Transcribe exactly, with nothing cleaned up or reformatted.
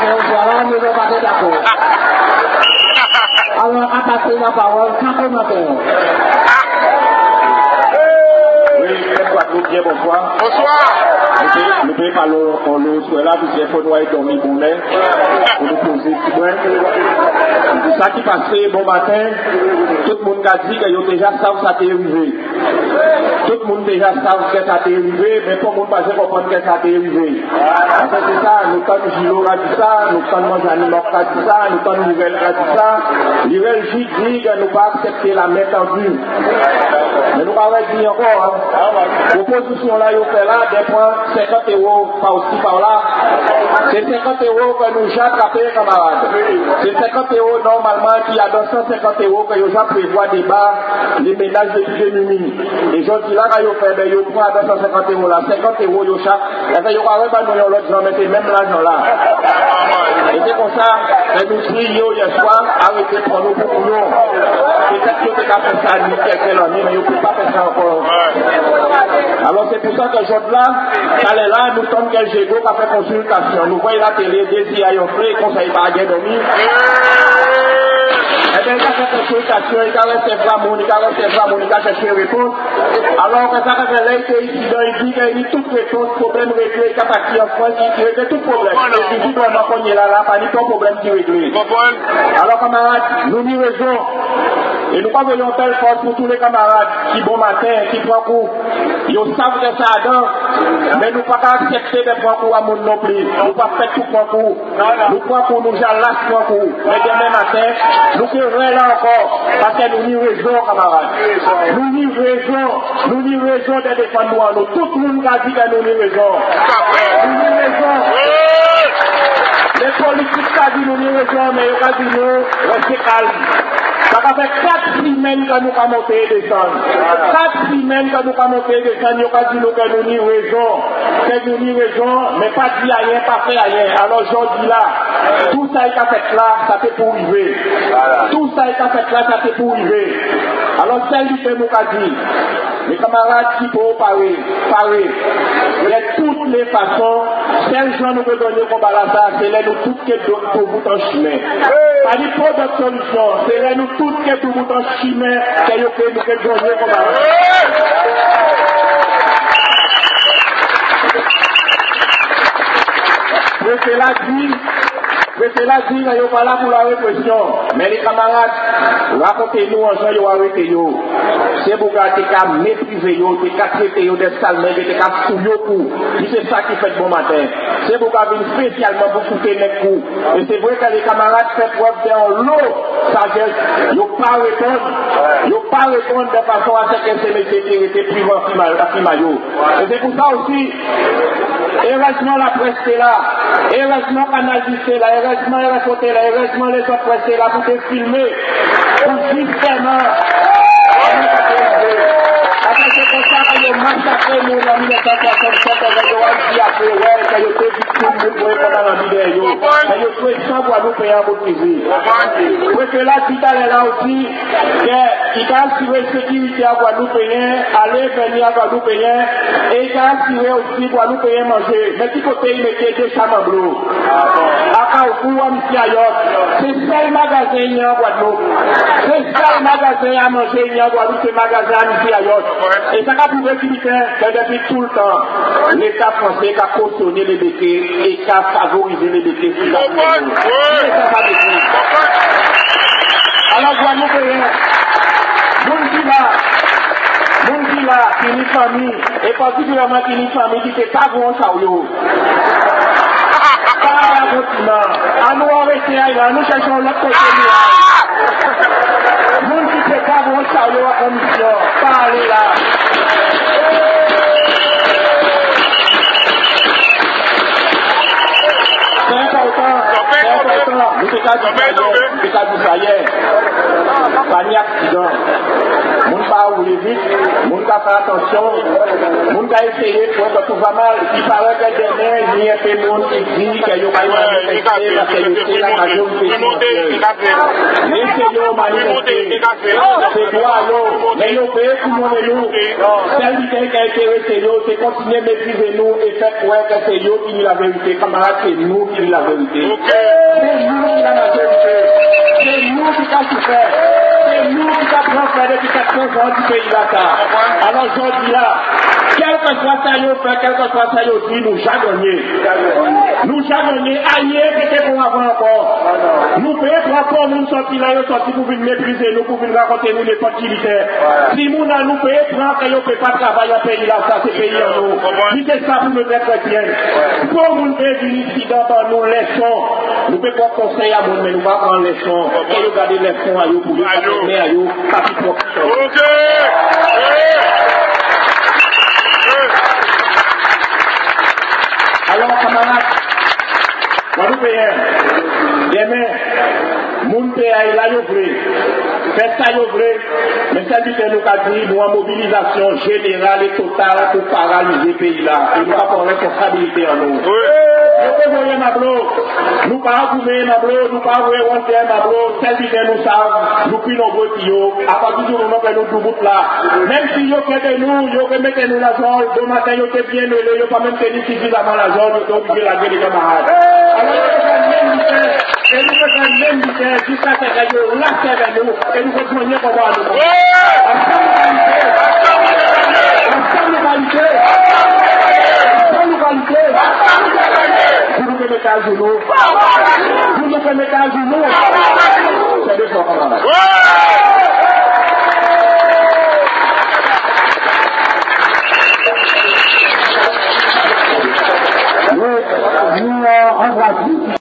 voilà, nous n'avons pas d'accord. Alors, à passer la parole, quand on m'appelle. Oui, Guadeloupe, bien bonsoir. Bonsoir. Nous pouvons parler en l'eau sur là, puisqu'il faut nous aller dormir bon lait, pour nous poser petit point. Ça qui passait bon matin, tout le monde a dit que déjà savent que ça t'est arrivé. Tout le monde déjà savent que ça t'est arrivé, mais pas le monde pas comprendre que ça t'est arrivé. En fait, c'est ça, nous quand Gilo a dit ça, nous quand Manjani Lok a dit ça, nous quand Nouvelle a dit ça, l'Irel J dit que nous ne pas accepter la main tendue. Mais nous avons dit encore, hein, l'opposition là, il fait là, des points cinquante euros par aussi par là. C'est cinquante euros que nous avons attrapé, camarades. C'est cinquante euros normalement qui a deux cent cinquante euros que nous avons prévoir débat les ménages de plus démunis. Et je dis là, quand ils fait, ben, ils prennent deux cent cinquante euros là, cinquante euros, ils chacun. Et puis, ils ont pas nous l'autre gens, mais c'est même l'argent là. Et c'est comme ça que nous prions hier soir, arrêtez pour nous pour nous. Peut-être que vous avez fait ça il y a quelques années, mais vous ne pouvez pas faire ça encore. Alors c'est pour ça que je là, allez là, nous sommes quel Gégo qui a fait consultation. Nous voyons la télé, des I A offré, conseil par bien dormir. Et bien, il a fait consultation, il a recevoir mon, il a recevoir mon, il a cherché une réponse. Alors que ça a fait l'aide ici, il dit qu'il y a toute réponse, problème réglé, il a parti en France, il règle tout problème. Et puis, vraiment, qu'on est là, là, pas du tout problème qui est réglé. Alors, camarades, nous nous raison. Et nous pas voyons telle force pour tous les camarades qui bon matin, qui prennent coup. Ils savent que ça a dans, mais nous ne pouvons pas accepter de prendre coup à mon non plus. Nous ne pouvons pas faire tout prendre coup. Nous prenons coup, nous jalons prendre coup. Mais demain matin, nous serons là encore, parce que nous n'y raison, camarades. Nous n'y raison, nous n'y raison de défendre nous. Tout le monde a dit que nous n'y raison. Nous n'y raison. Les politiques ont dit nous n'y raison, mais ils ont dit nous, restez calmes. Ça fait quatre semaines que nous avons monté et descendu. Quatre semaines que nous avons monté et descendu, nous avons dit que nous n'y raison. Que nous n'y raison, mais pas dit rien, pas fait rien. Alors aujourd'hui là, tout ça est fait là, ça fait pour arriver. Tout ça est fait là, ça fait pour arriver. Alors celle qui fait nous a dit, les camarades qui peuvent parler, parler. De toutes les façons, celles gens nous veulent donner comme ça, c'est là nous toutes qui donnent pour vous en chemin. Pas du tout de solution, c'est là nous toutes qui pour vous en chemin, que nous pouvons donner comme ça. Mais c'est là dit, mais c'est là dit, nous pas là pour la répression. Mais les camarades, racontez-nous en gens, ils ont arrêté. C'est pour que tu aies méprisé, tu aies traité des salmets, tu aies fouillé pour. C'est ça qui fait bon matin. C'est pour qu'on vienne spécialement pour foutre les coups. Et c'est vrai que les camarades font preuve de l'eau, sagesse. Ils n'ont pas répondre. Ils n'ont pas répondre de façon à ce que ces métiers qui étaient privés à Fimayo. Et c'est pour ça aussi, heureusement la presse est là, heureusement Canal dix est là, heureusement R F O T est là, heureusement les autres presse est là pour te filmer, pour justement. Après c'est comme ça que vous massacrez nous en mille neuf cent soixante-sept, vous avez dit après, ouais, que vous êtes victime de vous pendant la vie de vous. Que vous trouvez sans Guadeloupe à votre plaisir. Parce que là, tout à l'heure là aussi, qu'il a assuré la sécurité à Guadeloupéen, aller venir à Guadeloupéen, et il a assuré aussi Guadeloupéen manger. Mais qui côté il mettait des chamablos. À Kaoufou, à Misiayot, c'est le seul magasin à Guadeloupe. C'est le seul magasin à manger à Guadeloupe, c'est le magasin à Misiayot. Et ça a prouvé qu'il fait que depuis tout le temps, l'État français a cautionné les béquets et a favorisé les béquets. Alors, Guadeloupéen, mon dit là, mon dit là, qui est une famille, et particulièrement qui est une famille qui fait pas grand chariot. Pas à la continent. À nous arrêter là, nous cherchons l'autre côté. Moun qui fait pas bon chariot à commission, pas aller là. C'est important, c'est important. Nous sommes cas du foyer. Pas ni accident. Moun pas rouler vite. Moun pas faire attention. Moun pas essayer pour que tout va mal. Il paraît que demain, il y a des gens qui disent qu'il y a pas de manifester parce que c'est la majorité. Laissez-le manifester. C'est droit à l'eau. Mais nous payons tout le monde et nous. Celle qui a intéressé nous, c'est continuer à mépriser nous et faire croire que c'est nous qui dit la vérité. Camarades, c'est nous qui dit la vérité. C'est nous qui dit la vérité. C'est nous qui avons souffert. C'est nous qui avons fait depuis quatre-vingts ans du pays là. Alors aujourd'hui là, quel que soit ça yo fait, quel que soit ça yo dit, nous chagonnés. Nous chagonnés, ailleurs que c'est pour avoir encore. Nous payons trois nous sortis là, nous sortis pour venir mépriser nous, pour venir raconter nous les facilités. Si nous nous payons trois que nous ne pouvons pas travailler au pays là, ça c'est pays en nous. Si c'est ça pour nous être chrétiens. Pour nous faire ici dans nous leçons, nous pouvons pas conseiller à nous, mais nous ne pouvons pas prendre leçons. Et nous garder leçons à nous pour nous faire à nous, pas plus profiter. Ok! Alors, camarades, nous payons. Demain, moun pays là, yo vrai. Faites ça, yo vrai. Mais ça dit que nous avons dit, nous avons mobilisation générale et totale pour paralyser le pays là. Et nous avons responsabilité en nous. Nous voyons Mablo, nous ne pouvons pas Mablo, nous ne pouvons pas voir Mablo, celle qui nous savent, nous prenons nos voitures, à partir du moment où nous sommes là. Même si nous mettez nous, nous mettez nous la zone, le matin nous sommes bien, nous ne pouvons pas même tenir suffisamment la zone, nous sommes obligés de la gueule des camarades. Alors nous faisons même du temps, et nous faisons même du temps, jusqu'à ce que nous lâchons avec nous, et nous continuons pour voir nous. Ensemble égalité, ensemble égalité, vous nous mettez à genoux, vous nous mettez à genoux, c'est deux fois comme ça. Nous, nous, on va